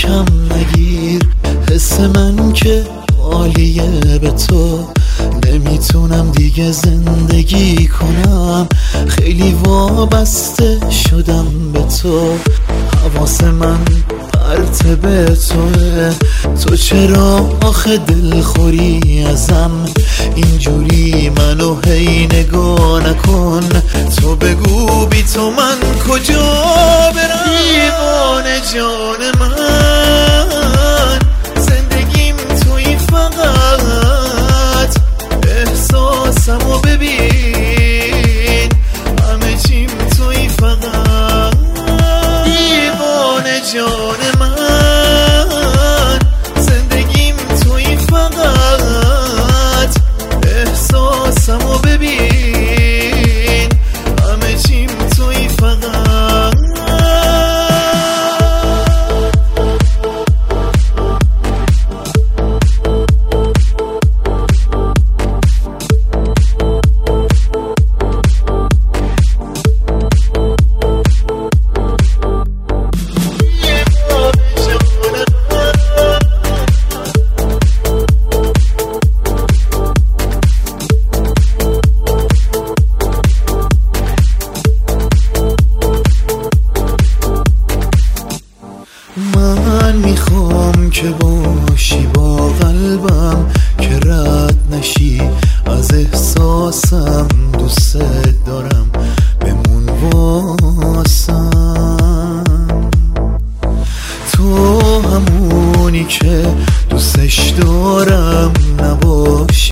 کم نگیر. حس من که عالیه به تو، نمیتونم دیگه زندگی کنم. خیلی وابسته شدم به تو، حواس من پرت به توه. تو چرا آخه دلخوری ازم اینجوری؟ منو هی نگاه نکن، تو بگو بی تو من کجا برم؟ دیوانه جان من، زندگیم توی فقط. احساسمو ببین، همه چیم توی فقط. دیوانه جان من، زندگیم توی فقط. احساسمو ببین، همه چیم توی فقط. من میخوام که باشی با قلبم، که رد نشی از احساسم. دوست دارم بمون واسم، تو همونی که دوست